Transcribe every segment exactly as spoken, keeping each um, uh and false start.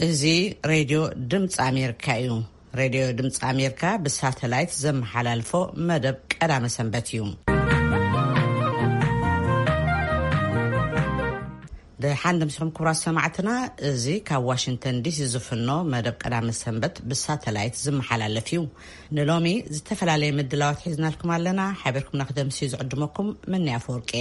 እዚ ሬድዮ ድምጽ ኣሜሪካ እዩ። ሬድዮ ድምጽ ኣሜሪካ ብሳተላይት ዘመሓላልፎ መደብ ቀዳመ ሰንበት እዩ። ብሓንድ ምስኩም ክብራት ሰማዕትና እዚ ካብ ዋሽንግተን ዲሲ ዝፍኖ መደብ ቀዳመ ሰንበት ብሳተላይት ዘመሓላለፍ እዩ። ንሎሚ ዝተፈላለዩ ምድላዋት ሒዝናልኩም ኣለና። ሓበርኩም ንክደምሲ ዝዕድመኩም ምን ያፈርቀ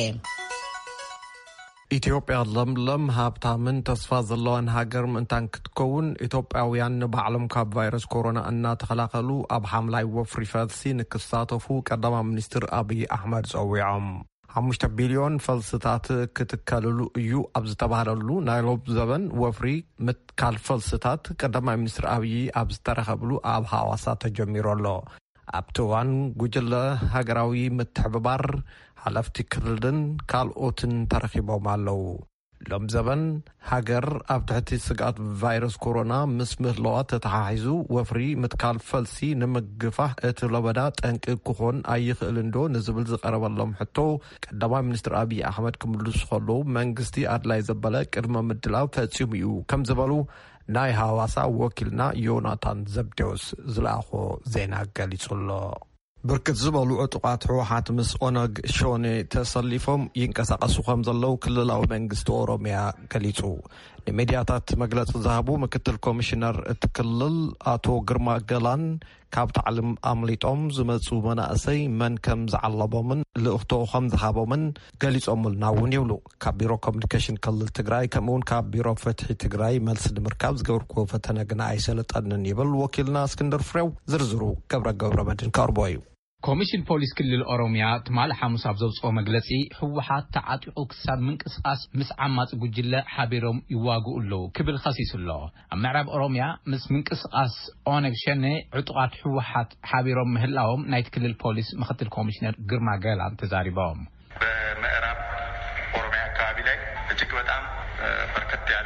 ኢትዮጵያ ለምለም ሃብታምን ተስፋ ዘለዋን ሃገር ምንታን ክትከውን ኢትዮጵያውያን ንባዕሎም ካብ ቫይረስ ኮሮና እናተኸላኸሉ ኣብ ሓምላይ ወፍሪ ፈልሲ ንክሳተፉ ቀዳማ ሚኒስትር አብይ አሕመድ ፀዊዖም ሓሙሽተ ቢልዮን ፈልስታት ክትከልሉ እዩ ኣብ ዝተባሃለሉ ናይ ሎብ ዘበን ወፍሪ ምትካል ፈልስታት ቀዳማ ሚኒስትር አብይ ኣብ ዝተረኸብሉ ኣብ ሐዋሳ ተጀሚሩ ኣሎ። ኣብቲዋን ጉጅለ ሃገራዊ ምትሕብባር ሓለፍቲ ክልልን ካልኦትን ተረኺቦም ኣለው። ሎም ዘበን ሃገር ኣብ ትሕቲ ስጋት ቫይረስ ኮሮና ምስ ምህለዋ ተተሓሒዙ ወፍሪ ምትካል ፈልሲ ንምግፋሕ እቲ ለበዳ ጠንቂ ክኾን ኣይኽእል ዶ ንዝብል ዝቐረበሎም ሕቶ ቀዳማይ ሚኒስትር አብይ አሕመድ ክምልሱ ከለዉ መንግስቲ ኣድላይ ዘበለ ቅድመ ምድላው ፈጺሙ እዩ ከም ዝበሉ ናይ ሐዋሳ ወኪልና ዮናታን ዘብዴዎስ ዝለኣኾ ዜና ገሊጹሎ። ብርክት ዝበሉ ዕጡቃት ሕወሓት ምስ ኦነግ ሾኔ ተሰሊፎም ይንቀሳቀሱ ከም ዘለው ክልላዊ መንግስቲ ኦሮሚያ ገሊጹ። ንሚድያታት መግለፂ ዝሃቡ ምክትል ኮሚሽነር እቲ ክልል ኣቶ ግርማ ገላን ካብ ታዕልም ኣምሊጦም ዝመፁ መናእሰይ መን ከም ዝዓለቦምን ልእኽቶ ከም ዝሃቦምን ገሊፆምልና እውን ይብሉ። ካብ ቢሮ ኮሚኒኬሽን ክልል ትግራይ ከምኡውን ካብ ቢሮ ፍትሒ ትግራይ መልሲ ንምርካብ ዝገበርክዎ ፈተነ ግና ኣይሰለጠንን ይብል ወኪልና እስክንድር ፍሬው። ዝርዝሩ ገብረ ገብረ መድን ካርቦ እዩ። ኮሚሽን ፖሊስ ክልል ኦሮሚያ ትማል ሐሙስ ኣብ ዘውፅኦ መግለጺ ሕወሓት ተዓጢቑ ክሳብ ምንቅስቃስ ምስ ዓማጽ ጉጅለ ሓቢሮም ይዋግኡ ኣለዉ ክብል ኸሲሱ ኣሎ። ኣብ ምዕራብ ኦሮሚያ ምስ ምንቅስቃስ ኦነግ ሸኔ ዕጡቃት ሕወሓት ሓቢሮም ምህላዎም ናይቲ ክልል ፖሊስ ምክትል ኮሚሽነር ግርማ ገላን ተዛሪቦም በምዕራብ ኦሮሚያ አካባቢ ላይ እጅግ በጣም በርከት ያሉ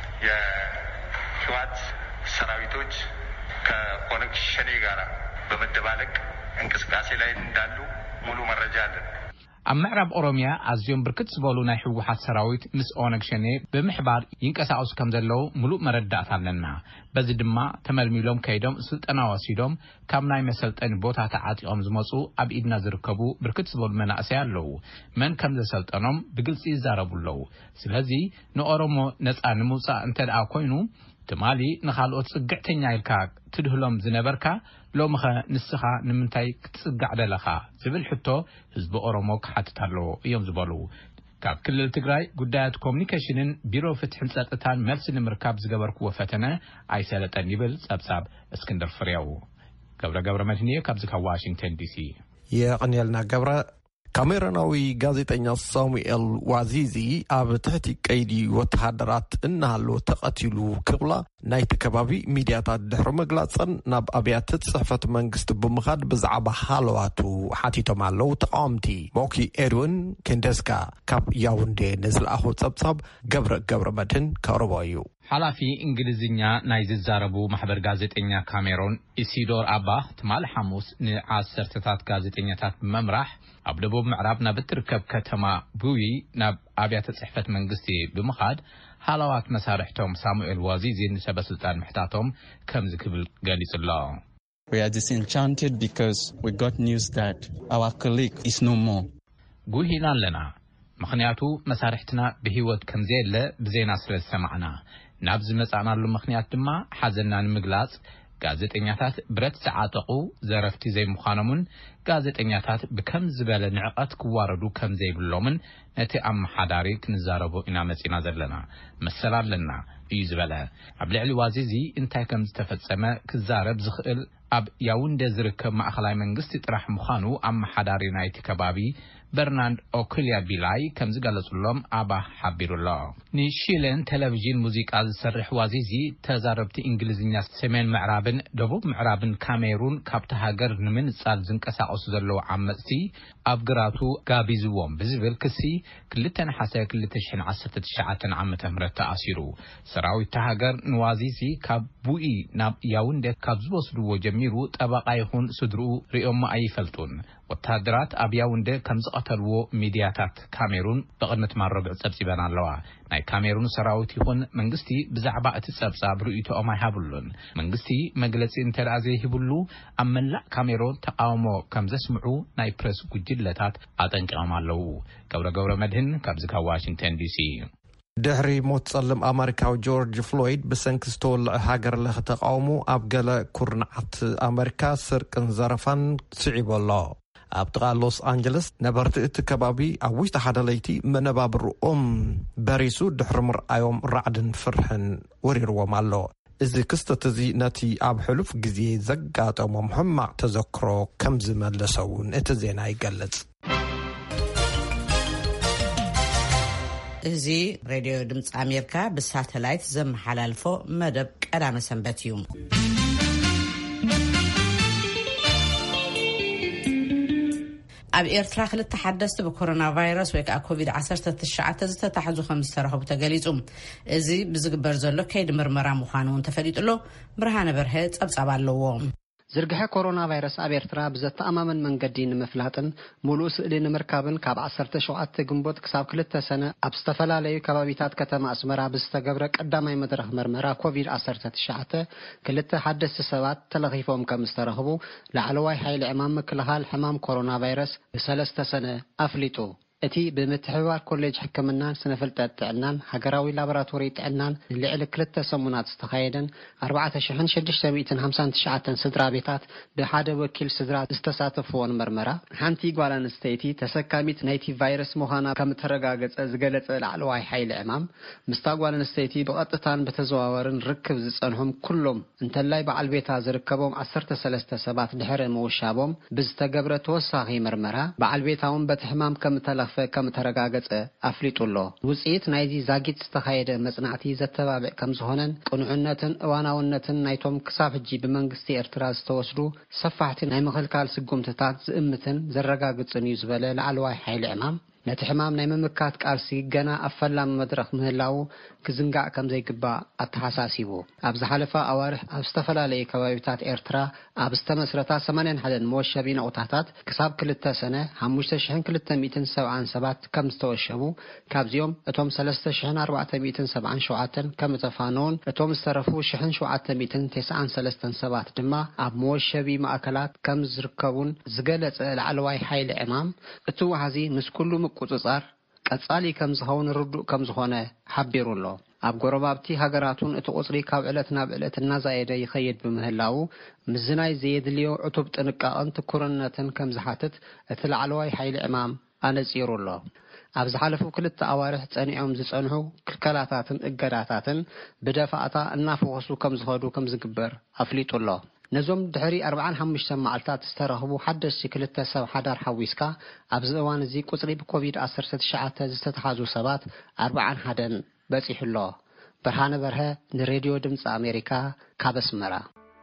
የህወሓት ሰራዊቶች ከኦነግ ሸኔ ጋር በመደባለቅ እንቅስቃሴ ላይ እንዳሉ ሙሉ መረጃ አለን። ኣብ ምዕራብ ኦሮሚያ ኣዝዮም ብርክት ዝበሉ ናይ ሕወሓት ሰራዊት ምስ ኦነግ ሸኔ ብምሕባር ይንቀሳቀሱ ከም ዘለው ሙሉእ መረዳእታ ኣለና። በዚ ድማ ተመልሚሎም ከይዶም ስልጠና ወሲዶም ካብ ናይ መሰልጠኒ ቦታ ተዓጢቆም ዝመፁ ኣብ ኢድና ዝርከቡ ብርክት ዝበሉ መናእሰይ ኣለው። መን ከም ዘሰልጠኖም ብግልፂ ይዛረቡ ኣለው። ስለዚ ንኦሮሞ ነፃ ንምውፃእ እንተደኣ ኮይኑ ትማሊ ንኻልኦት ጽግዕተኛ ኢልካ ትድህሎም ዝነበርካ ሎምኸ ንስኻ ንምንታይ ክትጽጋዕ ደለኻ ዝብል ሕቶ ህዝቢ ኦሮሞ ክሓትት ኣለዎ እዮም ዝበሉ። ካብ ክልል ትግራይ ጉዳያት ኮሚኒኬሽንን ቢሮ ፍትሕን ጸጥታን መልሲ ንምርካብ ዝገበርክዎ ፈተነ ኣይሰለጠን ይብል ጸብጻብ እስክንድር ፍሬው። ገብረ ገብረ መድህንየ ካብዚ ካብ ዋሽንግተን ዲሲ የቕንየልና ገብረ። ካሜራናዊ ጋዜጠኛ ሳሙኤል ዋዚዚ ኣብ ትሕቲ ቀይዲ ወተሃደራት እናሃለወ ተቐቲሉ ክብላ ናይቲ ከባቢ ሚድያታት ድሕሪ ምግላፅን ናብ ኣብያተ ጽሕፈት መንግስቲ ብምኻድ ብዛዕባ ሃለዋቱ ሓቲቶም ኣለው። ተቃዋምቲ ሞኪ ኤድዊን ኬንደስካ ካብ ያውንዴ ንዝለኣኹ ጸብጻብ ገብረ ገብረ መድህን ከቕርቦ እዩ። ሓላፊ እንግሊዝኛ ናይ ዝዛረቡ ማሕበር ጋዜጠኛ ካሜሮን ኢሲዶር ኣባ ትማል ሐሙስ ንዓሰርተታት ጋዜጠኛታት መምራሕ ኣብ ደቡብ ምዕራብ ናብ እትርከብ ከተማ ቡዊ ናብ ኣብያተ ጽሕፈት መንግስቲ ብምኻድ ሃለዋት መሳርሕቶም ሳሙኤል ዋዚዚ ንሰበስልጣን ምሕታቶም ከም ዝክብል ገሊጹ ኣሎ። We are disenchanted because we got news that our colleague is no more. ጉሂና ኣለና ምኽንያቱ መሳርሕትና ብህይወት ከም ዘየለ ብዜና ስለ ሰማዕና። ናብዚ መጻናሉ ምኽንያት ድማ ሓዘንና ንምግላጽ ጋዜጠኛታት ብረት ዝዓጠቑ ዘረፍቲ ዘይምዃኖምን ጋዜጠኛታት ብከም ዝበለ ንዕቐት ክዋረዱ ከም ዘይብሎምን ነቲ ኣመሓዳሪ ክንዛረቦ ኢና መጺና ዘለና መሰል ኣለና እዩ ዝበለ። ኣብ ልዕሊ ዋዚዚ እንታይ ከም ዝተፈጸመ ክዛረብ ዝኽእል ኣብ ያውንዴ ዝርከብ ማእኸላይ መንግስቲ ጥራሕ ምዃኑ ኣመሓዳሪ ናይቲ ከባቢ በርናንድ ኦክልያ ቢላይ ከም ዝገለጹሎም ኣባ ሓቢሩሎ። ንሺለን ቴሌቪዥን ሙዚቃ ዝሰርሕ ዋዚዚ ተዛረብቲ እንግሊዝኛ ሰሜን ምዕራብን ደቡብ ምዕራብን ካሜሩን ካብቲ ሃገር ንምንጻል ዝንቀሳቀሱ ዘለው ዓመጽቲ ኣብ ግራቱ ጋቢዝዎም ብዝብል ክሲ ክልተ ነሓሰ ክልተ ሽሕን ዓሰርተ ትሽዓተ ዓመተ ምህረት ተኣሲሩ። ሰራዊት ሃገር ንዋዚዚ ካብ ቡኢ ናብ ያውንዴ ካብ ዝወስድዎ ጀሚሩ ጀሚሩ ጠበቃ ይኹን ስድሩ ሪኦም አይፈልጡን ወታደራት አብያውንደ ከምዝቀተልዎ ሚዲያታት ካሜሩን በቅድመት ማረብዕ ጸብጽበና ኣለዋ ናይ ካሜሩን ሰራዊት ይኹን መንግስቲ ብዛዕባ እቲ ጸብጻብ ርእይቶኦም አይሃብሉን መንግስቲ መግለጺ እንተዳዘ ይብሉ አመላ ካሜሩን ተቃውሞ ከምዘስምዑ ናይ ፕሬስ ጉጅለታት አጠንቀኦም ኣለው ገብረ ገብረ መድህን ካብዝካ ዋሽንግተን ዲሲ ድሕሪ ሞት ጸልም አሜሪካዊ ጆርጅ ፍሎይድ ብሰንኪ ዝተወልዐ ሃገር ለኸ ተቃውሞ ኣብ ገለ ኩርናዓት አሜሪካ ስርቅን ዘረፋን ስዒበሎ ኣብ ጥቓ ሎስ አንጀለስ ነበርቲ እቲ ከባቢ ኣብ ውሽጢ ሓደ ለይቲ መነባብሮኦም በሪሱ ድሕሪ ምርኣዮም ራዕድን ፍርሕን ወሪርዎም ኣሎ እዚ ክስተት እዚ ነቲ ኣብ ሕሉፍ ግዜ ዘጋጠሞም ሕማቅ ተዘክሮ ከም ዝመለሰውን እቲ ዜና ይገልጽ እዚ ሬድዮ ድምጽ አሜሪካ ብሳተላይት ዘመሓላልፎ መደብ ቀዳመ ሰንበት እዩ ኣብ ኤርትራ ክልተ ሓደስቲ ብኮሮና ቫይረስ ወይ ከዓ ኮቪድ ዓሰርተ ትሽዓተ ዝተታሕዙ ከም ዝተረኸቡ ተገሊጹ እዚ ብዝግበር ዘሎ ከይዲ ምርመራ ምዃኑ ተፈሊጡሎ ብርሃነ በርሀ ጸብጻብ ኣለዎ ዝርግሐ ኮሮና ቫይረስ ኣብ ኤርትራ ብዘተኣማመን መንገዲ ንምፍላጥን ሙሉእ ስእሊ ንምርካብን ካብ ዓሰርተ ሸውዓተ ግንቦት ክሳብ ክልተ ሰነ ኣብ ዝተፈላለዩ ከባቢታት ከተማ ኣስመራ ብዝተገብረ ቀዳማይ መድረኽ ምርመራ ኮቪድ ዓሰርተ ትሽዓተ ክልተ ሓደስቲ ሰባት ተለኺፎም ከም ዝተረኸቡ ላዕለዋይ ሓይሊ ዕማም ምክልኻል ሕማም ኮሮና ቫይረስ ብሰለስተ ሰነ ኣፍሊጡ እቲ ብምትሕብባር ኮሌጅ ሕክምናን ስነፍልጠት ጥዕናን ሃገራዊ ላቦራቶሪ ጥዕናን ልዕሊ ክልተ ሰሙናት ዝተኻየደን ኣርባዕተ ሽሕ ሽዱሽተ ሚእቲ ሃምሳን ትሽዓተ ስድራ ቤታት ብሓደ ወኪል ስድራ ዝተሳተፍዎን ምርመራ ሓንቲ ጓል ኣንስተይቲ ተሰካሚት ናይቲ ቫይረስ ምዃና ከም ተረጋገጸ ዝገለጸ ላዕለዋይ ሓይሊ ዕማም ምስታ ጓል ኣንስተይቲ ብቐጥታን በተዘዋወርን ርክብ ዝጸንሖም ኩሎም እንተላይ በዓል ቤታ ዝርከቦም ዓሰርተ ሰለስተ ሰባት ድሕሪ ምውሻቦም ብዝተገብረ ተወሳኺ ምርመራ በዓል ቤታውን በቲ ሕማም ከም ተለኽ ከም ተረጋገጸ ኣፍሊጡሎ ውጽኢት ናይዚ ዛጊት ዝተኻየደ መጽናዕቲ ዘተባብዕ ከም ዝኾነን ቅኑዕነትን እዋናውነትን ናይቶም ክሳብ ሕጂ ብመንግስቲ ኤርትራ ዝተወስዱ ሰፋሕቲ ናይ ምኽልካል ስጉምትታት ዝእምትን ዘረጋግጽን እዩ ዝበለ ላዕለዋይ ሓይሊ ዕማም ነቲ ሕማም ናይ ምምካት ቃልሲ ገና ኣብ ፈላም መድረኽ ምህላው ክዝንጋዕ ከም ዘይግባእ ኣተሓሳሲቡ ኣብ ዝሓለፈ ኣዋርሕ ኣብ ዝተፈላለዩ ከባቢታት ኤርትራ ኣብ ዝተመስረታ ሰማንያ ሓደ መወሸቢ ነቑጣታት ክሳብ ክልተ ሰነ ሓሙሽተ ሽሕ ክልተ ሚእቲ ሰብዓን ሰባት ከም ዝተወሸቡ ካብዚኦም እቶም ሰለስተ ሽሕ ኣርባዕተ ሚእቲ ሰብዓን ሸውዓተ ከም ተፋኖን እቶም ዝተረፉ ሽሕ ሸውዓተ ሚእቲ ትስዓን ሰለስተ ሰባት ድማ ኣብ መወሸቢ ማእከላት ከም ዝርከቡን ዝገለጸ ላዕለዋይ ሓይሊ ዕማም እቲ ወሓዚ ምስ ኩሉ ቁጽጻር ቀጻሊ ከም ዝኸውን ርዱእ ከም ዝኾነ ሓቢሩሎ ኣብ ጎረባብቲ ሃገራቱን እቲ ቁጽሪ ካብ ዕለት ናብ ዕለት እናዛየደ ይኸይድ ብምህላው ምዝናይ ዘየድልዮ ዕቱብ ጥንቃቐን ትኩርነትን ከም ዝሓትት እቲ ላዕለዋይ ሓይሊ ዕማም ኣነጺሩሎ ኣብ ዝሓለፉ ክልተ ኣዋርሕ ጸኒዖም ዝጸንሑ ክልከላታትን እገዳታትን ብደፋእታ እናፈወሱ ከም ዝኸዱ ከም ዝግበር ኣፍሊጡሎ ነዞም ድሕሪ ኣርባዓን ሓሙሽተ መዓልታት ዝተረኸቡ ሓደስቲ ክልተ ሰብ ሓዳር ሓዊስካ ኣብ እዋን እዚ ቁጽሪ ብኮቪድ ዓሰርተ ትሽዓተ ዝተታሕዙ ሰባት ኣርባዓን ሓደን በጺሑሎ ብርሃነ በርሀ ንሬድዮ ድምፂ ኣሜሪካ ካብ ኣስመራ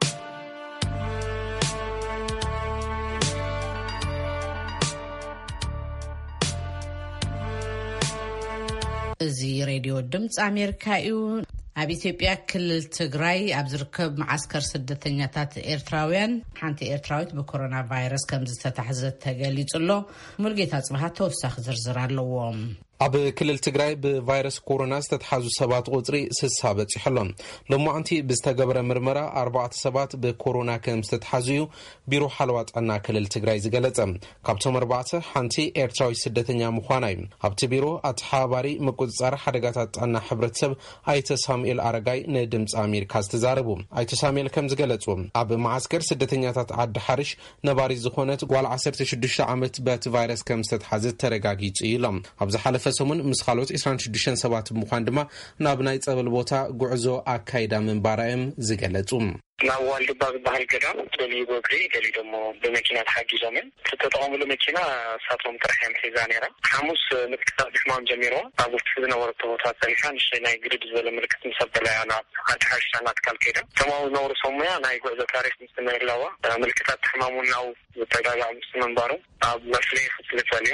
እዚ ሬድዮ ድምፂ ኣሜሪካ እዩ ኣብ ኢትዮጵያ ክልል ትግራይ ኣብ ዝርከብ ማዓስከር ስደተኛታት ኤርትራውያን ሓንቲ ኤርትራዊት ብኮሮና ቫይረስ ከም ዝተታሕዘት ተገሊጹሎ ሙልጌታ ጽባህ ተወሳኺ ዝርዝር ኣለዎ ኣብ ክልል ትግራይ ብቫይረስ ኮሮና ዝተታሕዙ ሰባት ቁጽሪ ስልሳ በጺሖሎም ሎማዓንቲ ብዝተገበረ ምርመራ ኣርባዕተ ሰባት ብኮሮና ከም ዝተታሕዙ ቢሮ ሓለዋ ጥዕና ክልል ትግራይ ዝገለጸ ካብቶም ኣርባዕተ ሓንቲ ኤርትራዊ ስደተኛ ምዃና እዩ ኣብቲ ቢሮ ኣተሓባሪ ምቁጽጻር ሓደጋታት ጥዕና ሕብረተሰብ ኣይተ ሳሙኤል ኣረጋይ ንድምፂ ኣሜሪካ ዝተዛረቡ ኣይተ ሳሙኤል ከም ዝገለጹ ኣብ ማዓስከር ስደተኛታት ዓዲ ሓርሽ ነባሪ ዝኾነት ጓል ዓሰርተ ሽዱሽተ ዓመት በቲ ቫይረስ ከም ዝተታሕዘት ተረጋጊጹ ኢሎም ኣብ ዝሓለፈ ሰሙን ምስ ካልኦት ዒስራን ሽዱሽተ ሰባት ብምዃን ድማ ናብ ናይ ጸበል ቦታ ጉዕዞ ኣካይዳ ምንባራዮም ዝገለጹ ናብ ዋልድባ ዝበሃል ገዳም ደልዩ በግሪ ደልዩ ደሞ ብመኪና ተሓጊዞምን ዝተጠቐሙሉ መኪና እሳቶም ጥርሕዮም ሒዛ ነይራ ሓሙስ ምልክታት ሕማም ጀሚሮም ኣብ ውሽጢ ዝነበሩ ቦታ ፀኒሓ ንእሽተይ ናይ ግድድ ዝበለ ምልክት ምሰበላያ ናብ ዓዲ ሓርሻ እናትካል ከይዳ እቶም ዝነበሩ ሰሙያ ናይ ጉዕዞ ታሪክ ምስ ምህላዋ ምልክታት ሕማም ናው ዝተጋጋዕ ምስ ምንባሩ ኣብ መፍለይ ክፍልፈል እዮም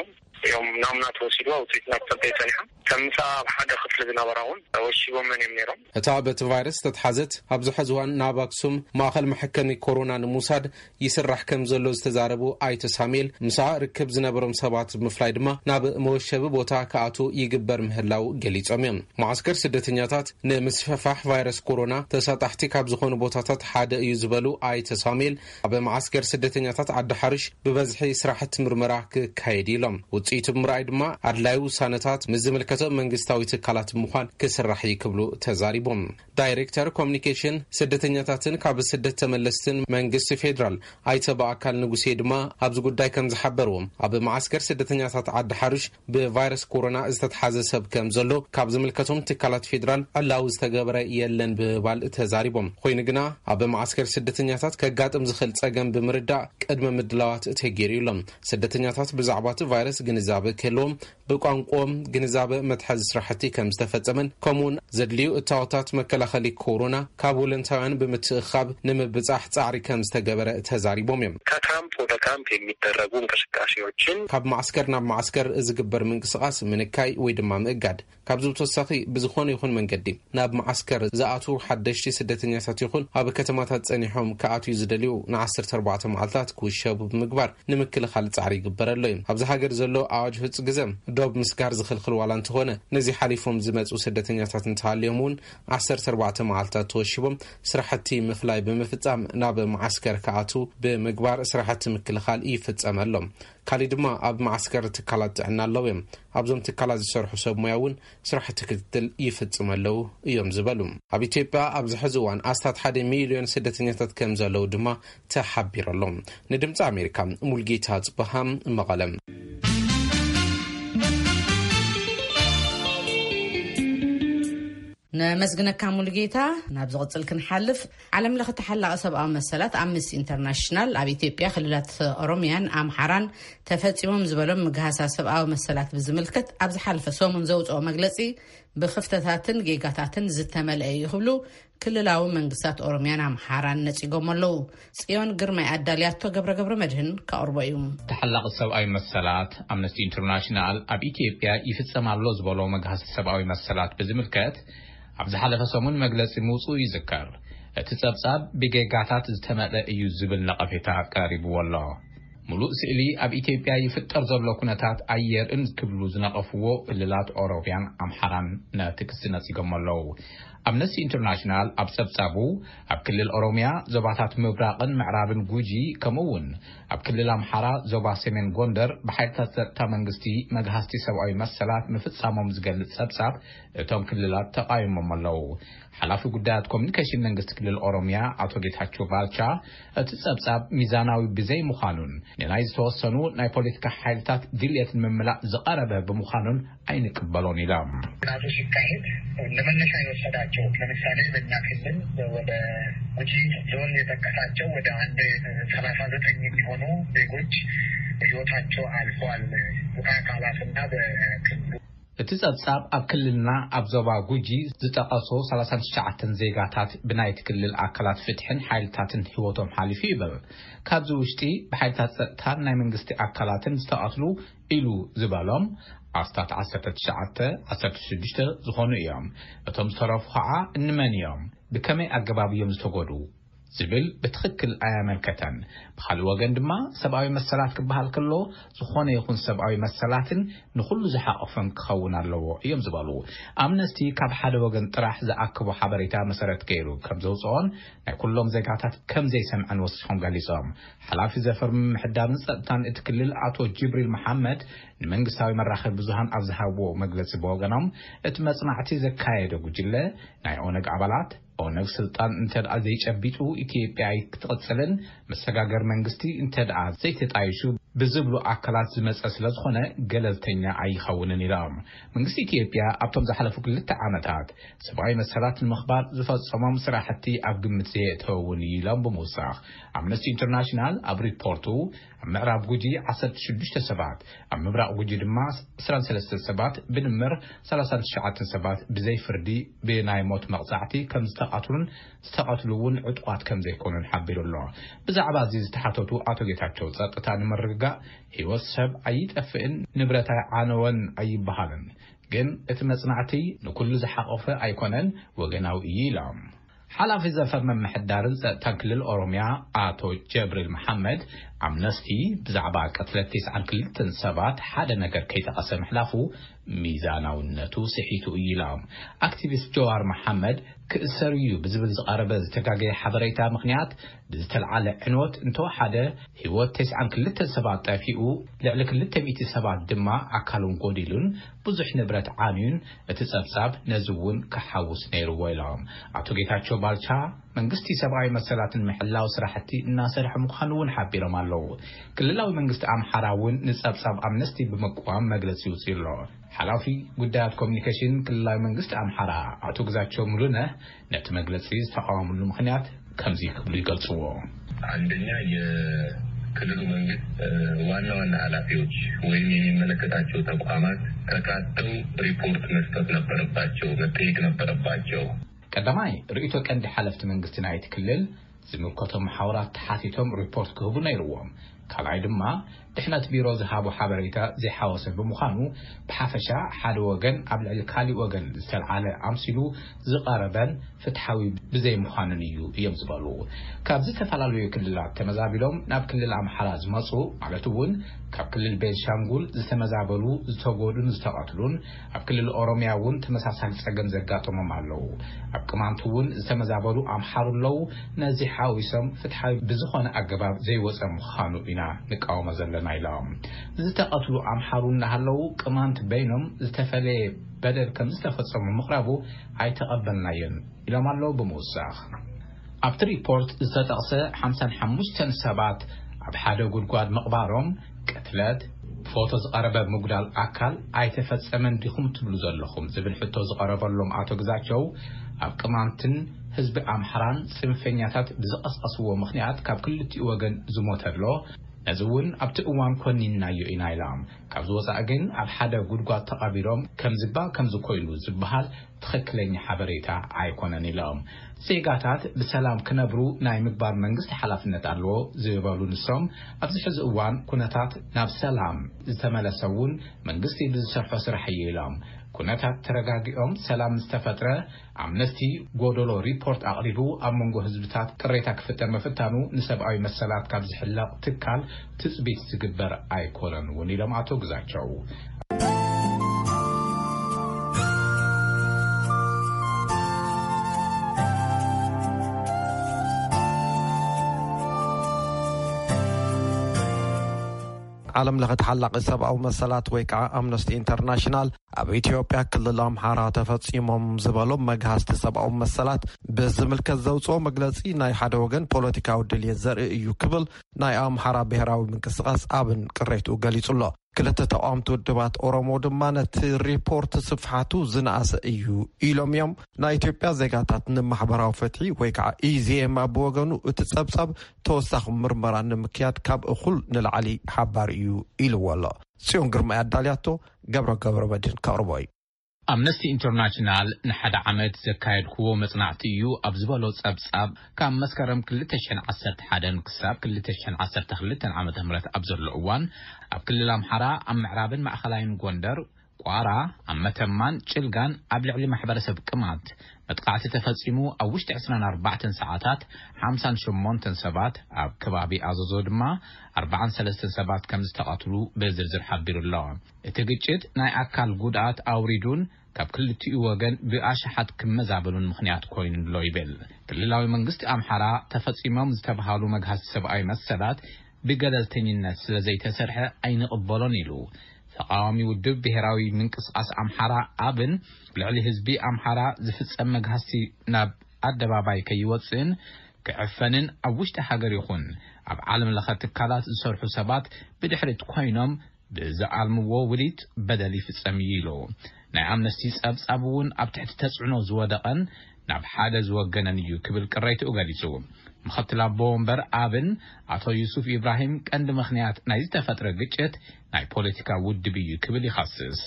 يوم نامنا توسيدوا وتيتنا تبيتنها كمسا بحد خفل بنابراون وشيبو من يميرهم اتابت فيروس تتحزت ابزو حزوان ناباكسوم ماخل محكمي كورونا نموساد يسرح كم زلو استزاربو ايت ساميل مسا ركب زنبرم سبات مفلاي دما ناب موشب بوتا كاتو يغبر مهلاو ገሊጾም معسكر ስደተኛታት ንምስፋፋሕ ቫይረስ ኮሮና ተሳታሕቲ ካብ ዝኾኑ ቦታታት ሓደ እዩ ዝበሉ አይተ ሳሙኤል ኣብ معسكر ስደተኛታት ዓዲ ሓርሽ ብበዝሒ ስራሕቲ ምርመራ ክካየድ ኢሎም ውጽኢት ምርኣይ ድማ ኣድላዩ ሳነታት ምዝምልከቶ መንግስታዊ ትካላት ምዃን ክስራሕ ይክብሉ ተዛሪቦም ዳይሬክተር ኮሙኒኬሽን ስደተኛታትን ካብ ስደት ተመለስትን መንግስት ፌደራል አይተ በአካል ንጉሴ ድማ ኣብዚ ጉዳይ ከም ዝሓበርዎም ኣብ معسكر ስደተኛታት ዓዲ ሓርሽ ብቫይረስ ኮሮና ዝተተሓዘ ሰብ ከም ዘሎ ካብ ዝምልከቶም ትካላት ፌደራል ኣላው ዝተገበረ የለን ብባል ተዛሪቦም ኮይኑ ግና ኣብ معسكر ስደተኛታት ከጋጥም ዝኽእል ጸገም ብምርዳእ ቅድመ ምድላዋት ተገይሩሎም ስደተኛታት ብዛዕባ እቲ ቫይረስ ግንዛቤ ከሎም ብቋንቋም ግንዛቤ መትሐዝ ስራሕቲ ከም ዝተፈጸመን ከምኡን ዘድልዩ እታወታት መከላኸሊ ኮሮና ካብ ወለንታውያን ብምትእኻብ ንምብጻሕ ጻዕሪ ከም ዝተገበረ ተዛሪቦም እዮም ከካምፕ ወደ ካምፕ የሚደረጉ እንቅስቃሴዎችን ካብ معسكر ናብ معسكر ዝግበር ምንቅስቃስ ምንካይ ወይ ድማ ምእጋድ ካብ ዝውተሳኺ ብዝኾነ ይኹን መንገዲ ናብ معسكر ዝኣቱ ሓደሽቲ ስደተኛታት ይኹን ኣብ ከተማታት ጸኒሖም ከኣቱ ዝደልዩ ን14 መዓልታት ክውሸቡ ብምግባር ንምክልኻል ጻዕሪ ይግበረሉ እዩ ኣብዚ ሃገር ዘሎ ኣዋጅ ህጽ ግዘም ዶብ ምስጋር ዝኽልኽል ዋላ እንትኾነ ነዚ ሓሊፎም ዝመጹ ስደተኛታት እንተሃልዮምን عشرة መዓልታት ተወሽቦም ስራሕቲ ምፍላይ ብምፍጻም ናብ معسكر ከኣቱ ብምግባር ስራሕቲ ምክልኻል ይፍጸመሎም ካሊ ድማ ኣብ معسكر ትካላት ጥዕና ኣለዎ ኣብዞም ትካላት ዝሰርሑ ሰብ ሙያውን ስራሕቲ ክትትል ይፍጽመለው እዮም ዝበሉ ኣብ ኢትዮጵያ ኣብ ዝሕዚ እዋን ኣስታት ሓደ ሚሊዮን ስደተኛታት ከም ዘለው ድማ ተሓቢሮሎም ንድምፂ ኣሜሪካ ሙልጌታ ጽበሃም መቐለም نمسجنك كامل جيتا نبزغ تلكن حلف علم لخ تحلق سبعة مسألة أمس إنترناشنال أبي تيبيا خلالات أوروميان أم حران تفتيهم زبلهم مجهزة سبعة مسألة بزملكت أبز حلف سومن زوج أو مجلسي بخفتاتن جيجاتاتن زتمل أي يخبلو كل لاو منجسات أوروميان أم حران نتيجهم اللو سيون قرمي أداليات قبر قبر مدهن كأربع يوم تحلق سبعة مسألة أمس إنترناشنال أبي تيبيا يفتسم على لوز بلو مجهزة سبعة مسألة بزملكت عبز حلف سومن مجلس موسو يذكر تتصبصب بجيجاتات زتمل أي زبل نقفتها قريب والله ملوء سئلي أب إثيوبيا يفتر زلو كنتات أير إن كبلو زنقفوه الليلات أوروبيان أم حران ناتكسنا سيقمالو أمنستي انترناشنال أب سبسابو أب كل الأوروميا زباتات مبراقن معرابن جوجي كمون أب كل الأمحارة زبا سيمين غوندر بحيث تامنغستي مجهزتي سبعي مسالات مفتسامهم زقل سبساب تام كل اللات تقايم ممالو حلافي قدات كومنيكيشن منغست كل الأوروميا عطو جيتحكو بالشا تسبساب ميزاناوي بزي مخانون نايز توصنو ناي بوليتيكا حيلتات دلية المملاء زقاربة بمخانون أين كبالوني لام ناتو شكايت لمن نشا يوصداتشو لمثالي بنا كلن ወደ ጉጂ ዞን የተከታቸው ወደ አንድ ሰላሳ ዘጠኝ የሚሆኑ ዜጎች ህይወታቸው አልፏል በአካላትና በክልሉ እትጸጻብ ኣብ ክልልና ኣብ ዞባ ጉጂ ዝጠቀሶ ሰላሳ ትሽዓተ ዜጋታት ብናይት ክልል አካላት ፍትሕን ሓይልታትን ህይወቶም ሓሊፉ ይበል ካብዚ ውሽጢ ብሓይልታት ጸጥታን ናይ መንግስቲ አካላትን ዝተቀትሉ ኢሉ ዝበሎም ኣስታት ዓሰርተ ትሽዓተ ዓሰርተ ሽዱሽተ ዝኾኑ እዮም እቶም ዝተረፉ ከዓ እንመን እዮም ብከመይ ኣገባብ እዮም ዝተጎዱ ዝብል በትክክል ኣያመልከተን በኻሊ ወገን ድማ ሰብኣዊ መሰላት ክበሃል ከሎ ዝኾነ ይኹን ሰብኣዊ መሰላትን ንኹሉ ዝሓቆፈን ክኸውን ኣለዎ እዮም ዝበሉ ኣምነስቲ ካብ ሓደ ወገን ጥራሕ ዝኣክቦ ሓበሬታ መሰረት ገይሩ ከም ዘውፅኦን ናይ ኩሎም ዜጋታት ከም ዘይሰምዐን ወሲኾም ገሊፆም ሓላፊ ዘፈር ምሕዳርን ጸጥታን እቲ ክልል ኣቶ ጅብሪል መሐመድ ንመንግስታዊ መራኸቢ ብዙሃን ኣብ ዝሃብዎ መግለፂ በወገኖም እቲ መጽናዕቲ ዘካየደ ጉጅለ ናይ ኦነግ ኣባላት ኦነግ ስልጣን እንተድኣ ዘይጨቢጡ ኢትዮጵያ ክትቅጽልን መሰጋገር መንግስቲ እንተድኣ ዘይተጣይሹ ብዝብሉ አካላት ዝመጸ ስለዝኾነ ገለልተኛ ኣይኸውንን ኢሎም መንግስቲ ኢትዮጵያ ኣብቶም ዝሓለፉ ክልተ ዓመታት ሰብኣዊ መሰላት ንምኽባር ዝፈጸሞም ስራሕቲ ኣብ ግምት ዘየተውን ኢሎም ብምውሳኽ ኣምነስቲ ኢንተርናሽናል ኣብ ሪፖርቱ ምዕራብ ጉጂ عشرة وستة ሰባት ኣብ ምብራቅ ጉጂ ድማ عشرة وثلاثين ሰባት ብንምር ثلاثة وتسعين ሰባት ብዘይ ፍርዲ ብናይ ሞት መቕጻዕቲ ከም ዝተቃትሉን ዝተቃትሉውን ዕጥቋት ከም ዘይኮኑን ሓቢሩሎ ብዛዕባ እዚ ዝተሓተቱ ኣቶ ጌታቸው ጸጥታ ንምርግጋእ ህይወት ሰብ ኣይጠፍእን ንብረታይ ዓነወን ኣይበሃልን ግን እቲ መጽናዕቲ ንኩሉ ዝሓቆፈ ኣይኮነን ወገናዊ እዩ ኢሎም حلف زفر من محدارن تنكلل أوروميا آتو جبريل محمد أمنستي بزعبا قتلت تسعة كلتن سبات حدا نجر كي تقسم حلافو ميزانا والنتو سحيتو إيلام أكتيفيست جوار محمد كسريو بزبل زقاربة زتقاقي حضريتا مخنيات بزتلعالة عنوت انتو حدا هو تسعة كلتن سبات تافيقو لعلك لتميتي سبات دما عكالون قوديلون بزح نبرت عانيون اتسابساب نزوون كحاوس نيرو ويلام عطو جيتاتشو بالشا منقستي سبعي مسالات المحلاو سراحتي الناصر حمخانون حابيرو مالو كللاو منقست عم حراون نسابساب أمنستي بمقوام مجلس يوصيلو حلافي قدات كوميونيكيشن كللاو منقست عم حرا عطو جزاتشو ملونه نت مجلس ريز تقاوم المخنيات كمزي قبل يقلصوه عندنا የክልሉ መንግስት ዋና ዋና ኃላፊዎች ወይም የሚመለከታቸው ተቋማት ተካተው ሪፖርት መስጠት ነበረባቸው መጠየቅ ነበረባቸው ቀዳማይ ርኢቶ ቀንዲ ሓለፍቲ መንግስቲ ናይቲ ክልል ዝምልከቶም ሓወራት ተሓቲቶም ሪፖርት ክህቡ ነይርዎም ካልኣይ ድማ ድሕነት ቢሮ ዝሃቡ ሓበሬታ ዘይሓወሰ ብምዃኑ ብሓፈሻ ሓደ ወገን ኣብ ልዕሊ ካሊእ ወገን ዝተልዓለ ኣምሲሉ ዝቐረበን ፍትሓዊ ብዘይ ምዃኑን እዩ እዮም ዝበሉ ካብዚ ተፈላለዩ ክልላት ተመዛቢሎም ናብ ክልል ኣምሓራ ዝመፁ ማለት እውን ካብ ክልል ቤንሻንጉል ዝተመዛበሉ ዝተጎዱን ዝተቐትሉን ኣብ ክልል ኦሮሚያ እውን ተመሳሳሊ ፀገም ዘጋጠሞም ኣለዉ ኣብ ቅማንት እውን ዝተመዛበሉ ኣምሓሩ ኣለዉ ነዚ ሓዊሶም ፍትሓዊ ብዝኾነ ኣገባብ ዘይወፀ ምዃኑ ኢና ንቃወሞ ዘለና ኢሎም ዝተቐትሉ ኣምሓሩ እናሃለዉ ቅማንት በይኖም ዝተፈለየ በደል ከም ዝተፈጸሙ ምቕራቡ ኣይተቐበልናዮን ኢሎም ኣለዉ ብምውሳኽ ኣብቲ ሪፖርት ዝተጠቕሰ ሓምሳ ወሓሙሽተ ሰባት ኣብ ሓደ ጉድጓድ ምቕባሮም ቅትለት ፎቶ ዝቐረበ ምጉዳል ኣካል ኣይተፈጸመን ዲኹም ትብሉ ዘለኹም ዝብል ሕቶ ዝቐረበሎም ኣቶ ግዛቸው ኣብ ቅማንትን ህዝቢ ኣምሓራን ጽንፈኛታት ብዝቐስቀስዎ ምኽንያት ካብ ክልቲኡ ወገን ዝሞተሎ ነዝውን ኣብቲ እዋን ኮኒናዮ ኢና ኢሎም ካብ ዝወፃእ ግን ኣብ ሓደ ጉድጓድ ተቐቢሮም ከም ዝባል ከም ዝኮይሉ ዝበሃል ትኽክለኛ ሓበሬታ ኣይኮነን ኢሎም ዜጋታት ብሰላም ክነብሩ ናይ ምግባር መንግስቲ ሓላፍነት ኣለዎ ዝብሉ ንሶም ኣብዚ ሕዚ እዋን ኩነታት ናብ ሰላም ዝተመለሰውን መንግስቲ ብዝሰርሖ ስራሕ ኢሎም ኩነታት ተረጋጊኦም ሰላም ዝተፈጥረ ኣምነስቲ ጎዶሎ ሪፖርት ኣቕሪቡ ኣብ መንጎ ህዝብታት ቅሬታ ክፍጠር መፍታኑ ንሰብኣዊ መሰላት ካብ ዝሕለቕ ትካል ትጽቢት ዝግበር ኣይኮነን እውን ኢሎም ኣቶ ግዛቸው ዓለም ለኸ ተሓላቂ ሰብኣዊ መሰላት ወይ ከዓ ኣምነስቲ ኢንተርናሽናል ኣብ ኢትዮጵያ ክልል ኣምሓራ ተፈጺሞም ዝበሎም መግሃዝቲ ሰብኣዊ መሰላት ብዝምልከት ዘውፅኦ መግለጺ ናይ ሓደ ወገን ፖለቲካዊ ድልየት ዘርኢ እዩ ክብል ናይ ኣምሓራ ብሄራዊ ምንቅስቓስ ኣብን ቅሬቱ ገሊጹሎ ክልተ ተቃዋምቲ ውድባት ኦሮሞ ድማ ነቲ ሪፖርት ስፍሓቱ ዝነኣሰ እዩ ኢሎም እዮም ናይ ኢትዮጵያ ዜጋታት ንማሕበራዊ ፍትሒ ወይ ከዓ ኢዜማ ብወገኑ እቲ ጸብጻብ ተወሳኺ ምርመራ ንምክያድ ካብ እኹል ንላዕሊ ሓባር እዩ ኢልዎ ኣሎ ጽዮን ግርማ ኣዳልያቶ ገብረ ገብረ መድህን ከቕርቦ እዩ ኣምነስቲ ኢንተርናሽናል ንሓደ ዓመት ዘካየድክዎ መጽናዕቲ እዩ ኣብ ዝበሎ ጸብጻብ ካብ መስከረም ክልተ ሸሕን ዓሰርተ ሓደ ክሳብ ክልተ ሸሕን ዓሰርተ ክልተ ዓመተ ምህረት ኣብ ዘሎ እዋን ኣብ ክልል ኣምሓራ ኣብ ምዕራብን ማእኸላይን ጎንደር ቋራ ኣብ መተማን ጭልጋን ኣብ ልዕሊ ማሕበረሰብ ቅማንት መጥቃዕቲ ተፈጺሙ ኣብ ውሽጢ عشرين وأربعة ሰዓታት خمسة وثمانين ሰባት ኣብ ከባቢ ኣዘዞ ድማ أربعة وثلاثين ሰባት ከም ዝተቃትሉ ብዝርዝር ሓቢሩ ኣሎ እቲ ግጭት ናይ ኣካል ጉድኣት ኣውሪዱን ካብ ክልቲኡ ወገን ብኣሽሓት ክመዛበሉን ምኽንያት ኮይኑ ኣሎ ይብል ክልላዊ መንግስቲ ኣምሓራ ተፈጺሞም ዝተባሃሉ መግሃዝቲ ሰብኣዊ መሰላት ብገለልተኝነት ስለዘይተሰርሐ ኣይንቕበሎን ኢሉ ተቃዋሚ ውድብ ብሄራዊ ምንቅስቃስ ኣምሓራ ኣብን ልዕሊ ህዝቢ ኣምሓራ ዝፍጸም መግሃዝቲ ናብ ኣደባባይ ከይወፅን ክዕፈንን ኣብ ውሽጢ ሃገር ይኹን ኣብ ዓለም ለኸ ትካላት ዝሰርሑ ሰባት ብድሕሪት ኮይኖም ብዝኣልምዎ ውሊት በደል ይፍጸም ኢሉ ናይ ኣምነስቲ ጸብጻብ እውን ኣብ ትሕቲ ተጽዕኖ ዝወደቐን ናብ ሓደ ዝወገነን እዩ ክብል ቅሬቱ ገሊጹ ምክትል አቦ ወንበር አብን አቶ ዩሱፍ ኢብራሂም ቀንድ ምክንያት ናይ ዝተፈጥረ ግጭት ናይ ፖለቲካ ውድብ እዩ ክብል ይخصስ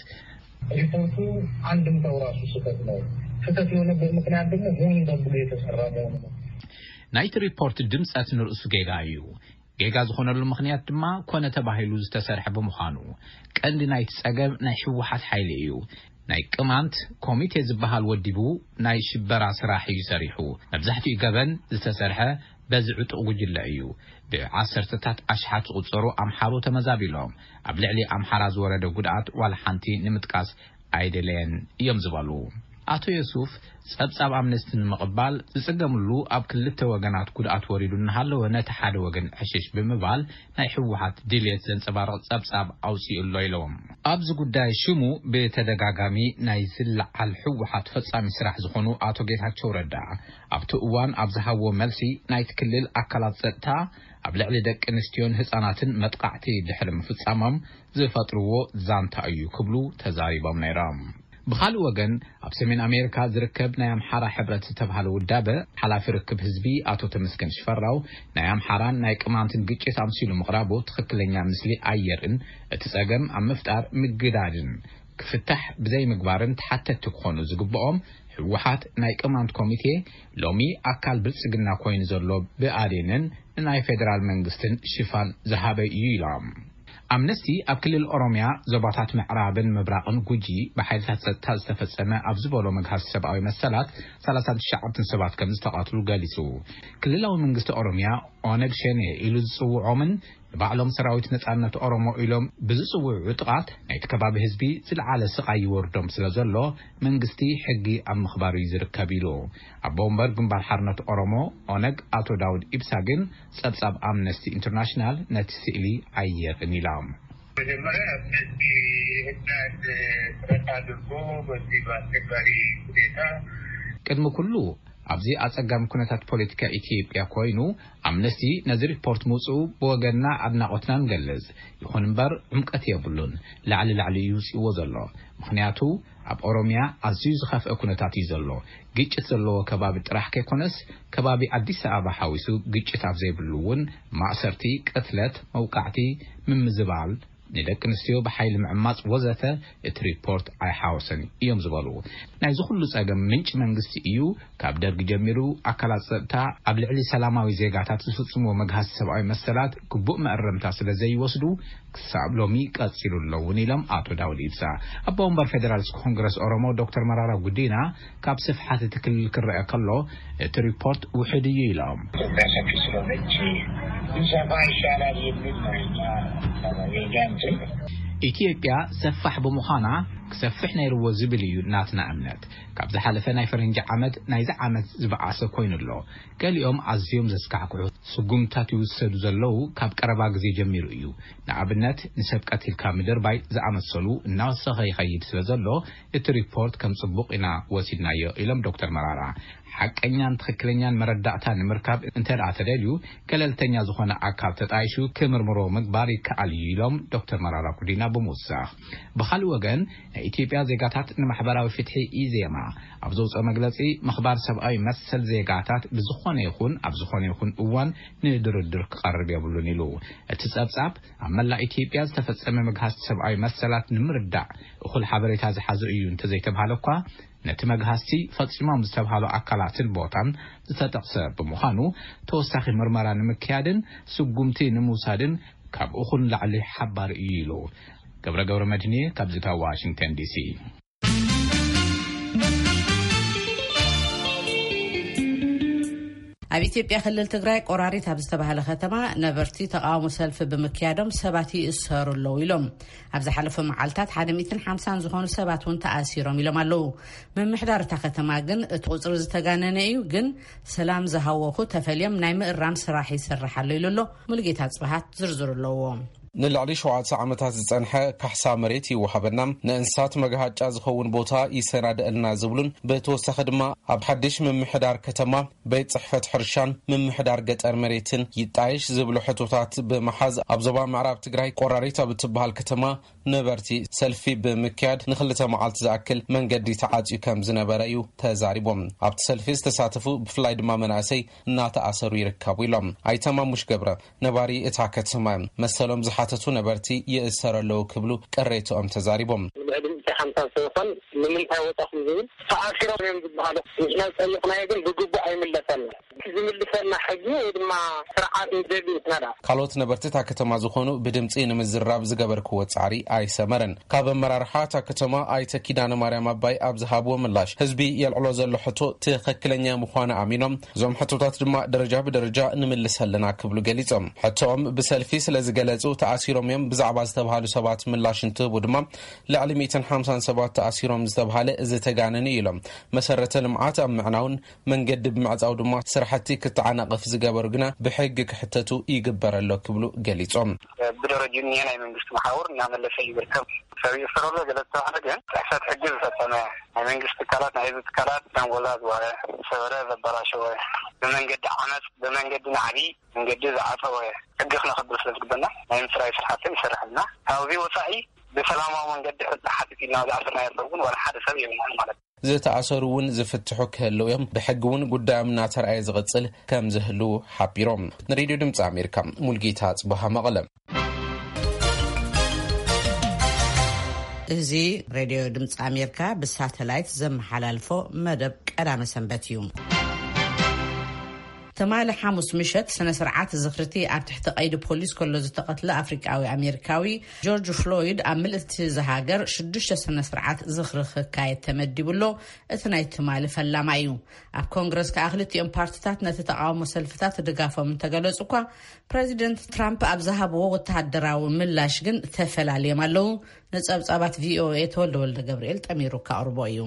ሪፖርቱ አንድም ተውራሱ ስህተት ነው ስህተት የሆነበት ምክንያት ደግሞ ሆን ተብሎ የተሰራ መሆኑ ነው ናይት ሪፖርት ድምጸት ንርሱ ጌጋ እዩ ጌጋ ዝኾነሉ ምክንያት ድማ ኮነ ተባሂሉ ዝተሰርሐ ብምዃኑ ቀንድ ናይት ጸገብ ናይ ሕወሓት ሓይሊ እዩ ናይ ቅማንት ኮሚቴ ዝበሃል ወዲቡ ናይ ሽበራ ስራሕ እዩ ሰሪሑ መብዛሕትኡ ገበን ዝተሰርሐ በዝዕጡ ጉጅለ እዩ ብዓሰርተታት አሽሓት ቁጽሩ አምሓሮ ተመዛቢሎም ኣብ ልዕሊ አምሓራ ዝወረደ ጉድኣት ዋላ ሓንቲ ንምጥቃስ አይደለን እዮም ዝበሉ አቶ ዩሱፍ ጸብጻብ አምነስቲን መቅባል ዝጽገምሉ ኣብ ክልተ ወገናት ጉድኣት ወሪዱ እናሃለወ ነቲ ሓደ ወገን ዕሽሽ ብምባል ናይ ሕወሓት ድሌት ዘንጸባርቕ ጸብጻብ ኣውፂኡሎ ኢሎም ኣብዚ ጉዳይ ሽሙ በተደጋጋሚ ናይ ዝለዓል ሕወሓት ፈጻሚ ስራሕ ዝኾኑ አቶ ጌታቸው ረዳ ኣብቲ እዋን ኣብ ዝሃቦ መልሲ ናይቲ ክልል አካላት ጸጥታ ኣብ ልዕሊ ደቂ ኣንስትዮን ህፃናትን መጥቃዕቲ ድሕሪ ምፍጻሞም ዝፈጥርዎ ዛንታ እዩ ክብሉ ተዛሪቦም ነይሮም بخالو وغن اب سمين امريكا زركب نايام حارا حبرت تبهال ودابه حلاف ركب حزبي اتو تمسكن شفراو نايام حاران ناي قمانتن ግጭት አምሲሉ مقرابو تخكلኛ ምስሊ አየርን እትጸገም ኣብ መፍጣር ምግዳድን ክፍታሕ ብዘይ ምግባርን ተሓተት ክኾኑ ዝግብኦም ሕወሓት ናይ ቅማንት ኮሚቴ ሎሚ አካል ብልጽግና ኮይን ዘሎ ብአዴንን ናይ ፌደራል መንግስትን ሽፋን ዘሃበ ይላም አምነስቲ ኣብ ክልል ኦሮሚያ ዘባታት ምዕራብን ምብራቅን ጉጂ በኃይልታት ጸጥታ ዝተፈጸመ ኣብ ዝበሎ መግሃስ ሰብአዊ መሰላት ሰላሳ ትሽዓተ ሰባት ከም ዝተቃትሉ ገሊጹ ክልላዊ መንግስቲ ኦሮሚያ ኦነግ ሸኔ ኢሉ ዝጽውዖምን ባዕሎም ሰራዊት ነጻነት ኦሮሞ ኢሎም ብዝጽውዑ ጥቃት ናይቲ ከባቢ ህዝቢ ዝለዓለ ስቃይ ይወርዶም ስለዘሎ መንግስቲ ሕጊ ኣብ ምኽባር ይዝርከብ ኢሉ ኣብ ቦምበር ግንባር ሓርነት ኦሮሞ ኦነግ አቶ ዳውድ ኢብሳ ግን ጸብጻብ አምነስቲ ኢንተርናሽናል ነቲ ስእሊ አየርን ኢላም መጀመሪያ አምነስቲ ህዳት ረታድርጎ በዚህ በአስቸጋሪ ሁኔታ ቅድመ ኩሉ ኣብዚ አጸጋም ኩነታት ፖለቲካ ኢትዮጵያ ኮይኑ አምነስቲ ነዚ ሪፖርት ሙጹ በወገና አድናቆትናን ገለጽ ይኹን እምበር ዕምቀት የብሉን ላዕሊ ላዕሊ ይውጽዎ ዘሎ ምክንያቱ ኣብ ኦሮሚያ ኣዝዩ ዝኸፍአ ኩነታት እዩ ዘሎ ግጭት ዘለዎ ከባቢ ጥራሕ ከይኮነስ ከባቢ አዲስ አበባ ሓዊሱ ግጭት ኣብ ዘይብሉውን ማእሰርቲ ቅትለት መውቃዕቲ ምምዝባል ንደቂ ኣንስትዮ በኃይል ምዕማጽ ወዘተ እቲ ሪፖርት ኣይሓወሰን እዮም ዝበሉ ናይ ዝኹሉ ጸገም ምንጭ መንግስቲ እዩ ካብ ደርግ ጀሚሩ አካላት ጸጥታ ኣብ ልዕሊ ሰላማዊ ዜጋታት ዝፍጽምዎ መግሃስ ሰብአዊ መሰላት ግቡእ መእረምታ ስለ ዘይወስዱ ክሳብ ሎሚ ቀጺሉ ኣለውን ኢሎም አቶ ዳውድ ኢብሳ ኣብ ወንበር ፌደራልስ ኮንግረስ ኦሮሞ ዶክተር መራራ ጉዲና ካብ ስፍሓት እቲ ክልል ክረአ ከሎ እቲ ሪፖርት ውሕድ እዩ ኢሎም ኢትዮጵያ ሰፋሕ ብምዃና ክሰፍሕ ነይርዎ ዝብል እዩ ናትና እምነት ካብ ዝሓለፈ ናይ ፈረንጂ ዓመት ናይዚ ዓመት ዝበዓሰ ኮይኑሎ ገሊኦም ኣዝዮም ዘስካዕክዑ ስጉምታት ይውሰዱ ዘለው ካብ ቀረባ ግዜ ጀሚሩ እዩ ንኣብነት ንሰብ ቀቲልካ ምድር ባይ ዝኣመሰሉ እናወሰኸ ይኸይድ ስለዘሎ እቲ ሪፖርት ከም ጽቡቕ ኢና ወሲድናዮ ኢሎም ዶክተር መራራ حقኛን ትክክለኛን መረዳእታ ንምርካብ እንተዳ ተደልዩ ገለልተኛ ዝኾነ አካል ተጣይሹ ከምርምሮ ምግባር ይከኣል ኢሎም ዶክተር መራራ ጉዲና በመውሳኽ በኻሊ ወገን ኢትዮጵያ ዜጋታት ንማሕበራዊ ፍትሒ ኢዜማ ኣብ ዘውፅኦ መግለጺ መኽባር ሰብአዊ መሰል ዜጋታት ብዝኾነ ይኹን ኣብ ዝኾነ ይኹን እዋን ንድርድር ክቐርብ የብሉን ኢሉ እቲ ጸብጻብ ኣብ መላእ ኢትዮጵያ ዝተፈጸመ መግሃስ ሰብአዊ መሰላት ንምርዳዕ እኹል ሓበሬታ ዝሓዘ እዩ እንተዘይተባሃለ እኳ ነቲ መግሃስቲ ፈጽሞም ዝተባሃሉ አካላትን ቦታን ዝተጠቕሰ ብምዃኑ ተወሳኺ ምርመራ ንምክያድን ስጉምቲ ንምውሳድን ካብ እኹን ላዕሊ ሓባር እዩ ኢሉ ገብረ ገብረ መድኒ ካብ ዝታ ዋሽንግተን ዲሲ ኣብ ኢትዮጵያ ክልል ትግራይ ቆራሪት ኣብ ዝተባሃለ ከተማ ነበርቲ ተቃውሞ ሰልፊ ብምክያዶም ሰባት ይእሰሩ ኣለዉ ኢሎም ኣብ ዝሓለፈ መዓልታት መቶ ሓምሳ ዝኾኑ ሰባት ውን ተኣሲሮም ኢሎም ኣለዉ ምምሕዳር እታ ከተማ ግን እቲ ቁጽሪ ዝተጋነነ እዩ ግን ሰላም ዝሃወኹ ተፈልዮም ናይ ምእራም ስራሕ ይስራሕ ኣሎ ኢሉ ኣሎ ሙልጌታ ጽባሃት ዝርዝሩ ኣለዎ ንልዕሊ ሸውዓተ ዓመታት ዝጸንሐ ካሕሳ መሬት ይወሃበና ንእንስሳት መጋሃጫ ዝኸውን ቦታ ይሰናደአልና ዝብሉን በተወሳኺ ድማ ኣብ ሓድሽ ምምሕዳር ከተማ ቤት ጽሕፈት ሕርሻን ምምሕዳር ገጠር መሬትን ይጣይሽ ዝብሉ ሕቶታት ብመሓዝ ኣብ ዞባ ምዕራብ ትግራይ ቆራሪት ኣብ እትበሃል ከተማ ነበርቲ ሰልፊ ብምክያድ ንኽልተ መዓልቲ ዝኣክል መንገዲ ተዓጽዩ ከም ዝነበረ እዩ ተዛሪቦም። ኣብቲ ሰልፊ ዝተሳተፉ ብፍላይ ድማ መናእሰይ እናተኣሰሩ ይርከቡ ኢሎም። ኣይተማሙሽ ገብረ ነባሪ እታ ከተማ መሰሎም ዝሓተቱ ነበርቲ ይእሰረለው ክብሉ ቅሬቶኦም ተዛሪቦም። ሓምሳን ሰበን ንምንታይ ወጣኹም ዝብል ተኣሲሮም እዮም ዝበሃሉ ንሕና ፀኒቕናዮ ግን ብግቡእ ኣይምለሰልና ዝምልሰልና ሕጂ ወይ ድማ ስርዓት ንደሊ ይስናዳ ካልኦት ነበርቲታ ከተማ ዝኾኑ ብድምፂ ንምዝራብ ዝገበርክዎ ጻዕሪ ኣይሰመረን። ካብ ኣመራርሓ እታ ከተማ ኣይተ ኪዳነ ማርያም ኣባይ ኣብ ዝሃብዎ ምላሽ ህዝቢ የልዕሎ ዘሎ ሕቶ ትክክለኛ ምዃኑ ኣሚኖም እዞም ሕቶታት ድማ ደረጃ ብደረጃ ንምልሰልና ክብሉ ገሊፆም ሕቶኦም ብሰልፊ ስለ ዝገለጹ ተኣሲሮም እዮም ብዛዕባ ዝተባሃሉ ሰባት ምላሽ እንትህቡ ድማ ልዕሊ ሚእትን ሓምሳን ሰባት ተኣሲሮም ዝተባሃለ እዚ ተጋነኒ ኢሎም መሰረተ ልምዓት ኣብ ምዕናውን መንገዲ ብምዕጻው ድማ ስራሕቲ ክትዓናቅፍ ዝገበሩ ግና ብሕጊ ክሕተቱ ይግበረሎ ክብሉ ገሊፆም ብደረጃ ናይ መንግስት ማሕበር እናመለሰ ይርከብ ሰብይ ፈረሎ ገለጽ ተባሃለ ተሕሳት ሕጊ ዝፈጸመ ናይ መንግስት ካላት ናይ ህዝብ ካላት ተንጎላዝ ወረ ሰበረ ዘበላሸወ በመንገዲ ዓመፅ በመንገዲ ናዕቢ መንገዲ ዝዓፀወ ሕጊ ክነኽብር ስለዝግበና ናይ ምስራይ ስራሕትን ይሰርሕልና ካብዚ ወፃኢ በሰላማዊ መንገዲ ሓጥቂና ዝኣስርና ያለውን ወላ ሓደ ሰብ የብናል ማለት ዝተኣሰሩ እውን ዝፍትሑ ክህልው እዮም ብሕጊ እውን ጉዳዮም እናተረኣየ ዝቕፅል ከም ዝህሉ ሓቢሮም። ንሬድዮ ድምፂ ኣሜሪካ ሙልጌታ ጽባሃ መቐለ። እዚ ሬድዮ ድምፂ ኣሜሪካ ብሳተላይት ዘመሓላልፎ መደብ ቀዳመ ሰንበት እዩ። ተማለ ሐሙስ ምሸት ስነ ስርዓት ዝኽርቲ ኣብ ትሕቲ ቀይዲ ፖሊስ ከሎ ዝተቀትለ ኣፍሪካዊ ኣሜሪካዊ ጆርጅ ፍሎይድ ኣብ ምልእቲ ዝሃገር ሽዱሽተ ስነ ስርዓት ዝኽሪ ክካየድ ተመዲብሎ እቲ ናይ ተማለ ፈላማ እዩ። ኣብ ኮንግረስ ከኣክልቲኦም ፓርቲታት ነቲ ተቃውሞ ሰልፍታት ድጋፎም እንተገለጹ እኳ ፕሬዚደንት ትራምፕ ኣብ ዝሃብዎ ወተሃደራዊ ምላሽ ግን ተፈላለዮም ኣለዉ። ነጸብጻባት ቪኦኤ ተወልደ ወልደ ገብርኤል ጠሚሩ ካቅርቦ እዩ።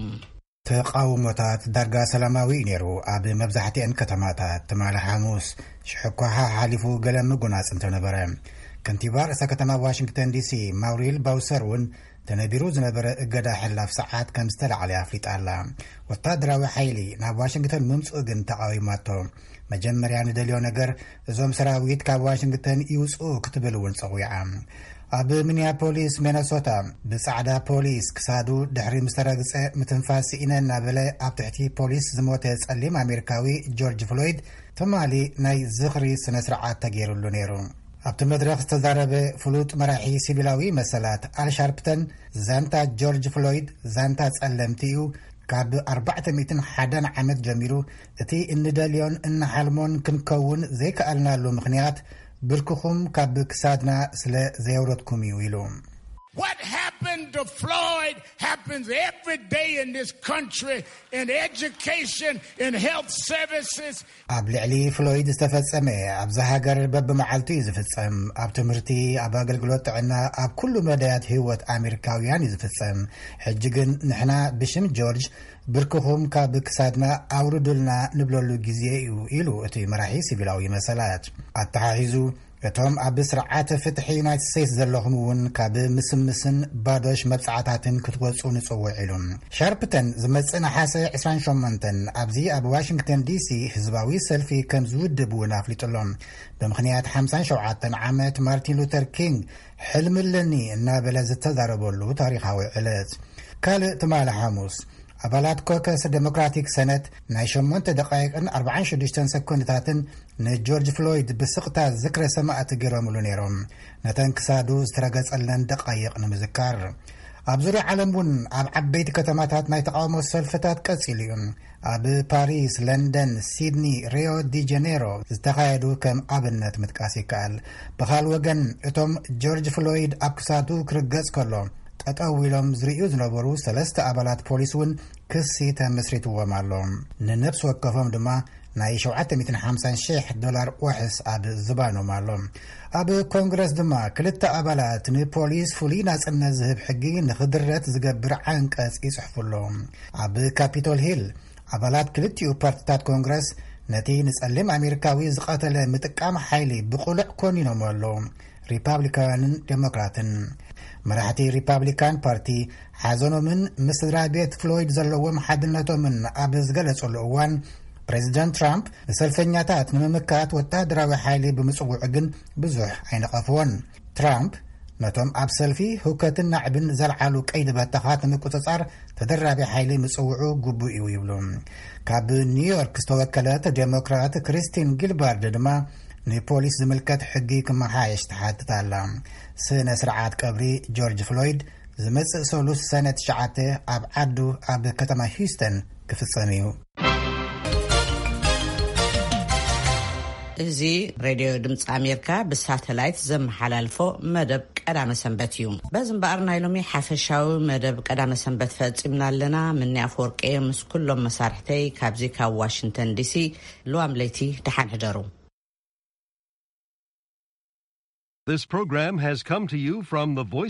ተቃውሞታት ዳርጋ ሰላማዊ ነይሩ ኣብ መብዛሕትአን ከተማታት ተማለ ሐሙስ ሽሕኳሓ ሓሊፉ ገለ ምጉናጽ እንተነበረ ከንቲባ ርእሰ ከተማ ዋሽንግተን ዲሲ ማውሪል ባውሰር እውን ተነቢሩ ዝነበረ እገዳ ሕላፍ ሰዓት ከም ዝተላዕለ ኣፍሊጣላ ወታደራዊ ሓይሊ ናብ ዋሽንግተን ምምጽኡ ግን ተቃዊማቶ መጀመርያ ንደልዮ ነገር እዞም ሰራዊት ካብ ዋሽንግተን ይውፅኡ ክትብል እውን ፀዊዓ ኣብ ሚኒያፖሊስ ሚነሶታ ብጻዕዳ ፖሊስ ክሳዱ ድሕሪ ምስተረግጸ ምትንፋስ ኢነን ናበለ ኣብ ትሕቲ ፖሊስ ዝሞተ ጸሊም ኣሜሪካዊ ጆርጅ ፍሎይድ ተማሊ ናይ ዝኽሪ ስነ ስርዓት ተገይሩሉ ነይሩ። ኣብቲ መድረኽ ዝተዛረበ ፍሉጥ መራሒ ሲቪላዊ መሰላት ኣልሻርፕተን ዛንታ ጆርጅ ፍሎይድ ዛንታ ጸለምቲ እዩ ካብ ኣርባዕተ ሚእትን ሓደን ዓመት ጀሚሩ እቲ እንደልዮን እናሓልሞን ክንከውን ዘይከኣልናሉ ምኽንያት ብርክኹም ካብ ክሳድና ስለ ዘየውረትኩም እዩ ኢሉ What happened to Floyd happens every day in this country in education, in health services. ኣብ ልዕሊ ፍሎይድ ዝተፈጸመ ኣብ ሃገር በብመዓልቱ እዩ ዝፍጸም ኣብ ትምህርቲ ኣብ ኣገልግሎት ጥዕና ኣብ ኩሉ መዳያት ህይወት ኣሜሪካውያን እዩ ዝፍጸም ሕጂ ግን ንሕና ብሽም ጆርጅ ብርክኹም ካብ ክሳድና ኣውርዱልና ንብለሉ ግዜ እዩ ኢሉ እቲ መራሒ ሲቪላዊ መሰላት ኣተሓሒዙ እቶም ኣብ ስርዓተ ፍትሒ ዩናይትድ ስቴትስ ዘለኹም እውን ካብ ምስምስን ባዶሽ መብጻዕታትን ክትወፁ ንጽውዕ ኢሉ ሻርፕተን ዝመጽእ ነሓሰ ዒስራን ሸሞንተ ኣብዚ ኣብ ዋሽንግተን ዲሲ ህዝባዊ ሰልፊ ከም ዝውድብ እውን ኣፍሊጡሎም ብምኽንያት ሓምሳን ሸውዓተ ዓመት ማርቲን ሉተር ኪንግ ሕልምለኒ እናበለ ዝተዛረበሉ ታሪኻዊ ዕለት ካልእ ትማለ ሐሙስ ኣባላት ኮከስ ዴሞክራቲክ ሰነት ናይ ሸሞንተ ደቃይቅን ኣርባዓን ሽዱሽተ ሰኮንድታትን ንጆርጅ ፍሎይድ ብስቕታ ዝክረ ሰማዕቲ ገይሮምሉ ነይሮም ነተን ክሳዱ ዝተረገጸለን ደቃይቅ ንምዝካር ኣብ ዙርያ ዓለም እውን ኣብ ዓበይቲ ከተማታት ናይ ተቃውሞ ሰልፍታት ቀፂሉ እዩ ኣብ ፓሪስ ለንደን ሲድኒ ሪዮ ዲ ጀኔሮ ዝተኻየዱ ከም ኣብነት ምጥቃስ ይከኣል ብኻል ወገን እቶም ጆርጅ ፍሎይድ ኣብ ክሳዱ ክርገጽ ከሎ ጠጠው ኢሎም ዝርእዩ ዝነበሩ ሰለስተ ኣባላት ፖሊስ እውን ክሲ ተመስሪትዎም ኣሎ ንነፍሲ ወከፎም ድማ ናይ ሸውዓተ ሚእትን ሓምሳን ሽሕ ዶላር ወሕስ ኣብ ዝባኖም ኣሎ ኣብ ኮንግረስ ድማ ክልተ ኣባላት ንፖሊስ ፍሉይ ናጽነት ዝህብ ሕጊ ንኽድረት ዝገብር ዓንቀጽ ይጽሕፍሎም ኣብ ካፒቶል ሂል ኣባላት ክልቲኡ ፓርቲታት ኮንግረስ ነቲ ንጸሊም ኣሜሪካዊ ዝቐተለ ምጥቃም ሓይሊ ብቑልዕ ኮኒኖም ኣሎ ሪፓብሊካውያንን ዴሞክራትን መራሕቲ ሪፓብሊካን ፓርቲ ሓዘኖምን ምስ ስድራ ቤት ፍሎይድ ዘለዎም ሓድነቶምን ኣብ ዝገለጸሉ እዋን ፕሬዚደንት ትራምፕ ንሰልፈኛታት ንምምካት ወታደራዊ ሓይሊ ብምጽውዑ ግን ብዙሕ ኣይነቐፍዎን። ትራምፕ ነቶም ኣብ ሰልፊ ህውከትን ናዕብን ዘልዓሉ ቀይዲ በተኻት ንምቁፅጻር ተደራቢ ሓይሊ ምጽውዑ ግቡእ እዩ ይብሉ። ካብ ኒውዮርክ ዝተወከለት ዴሞክራት ክሪስቲን ጊልባርድ ድማ ንፖሊስ ዝምልከት ሕጊ ክመሓየሽ ተሓትት ኣላ። ስነ ስርዓት ቀብሪ ጆርጅ ፍሎይድ ዝመጽእ ሰሉስ ሰነ ትሽዓተ ኣብ ዓዱ ኣብ ከተማ ሂውስተን ክፍጸም እዩ። እዚ ሬድዮ ድምፂ ኣሜሪካ ብሳተላይት ዘመሓላልፎ መደብ ቀዳመ ሰንበት እዩ። በዚ እምበኣር ናይ ሎሚ ሓፈሻዊ መደብ ቀዳመ ሰንበት ፈፂምና ኣለና። ምኒ ኣፈወርቂ ምስ ኩሎም መሳርሕተይ ካብዚ ካብ ዋሽንተን ዲሲ ልዋም ለይቲ ድሓን ሕደሩ። This program has come to you from the Voice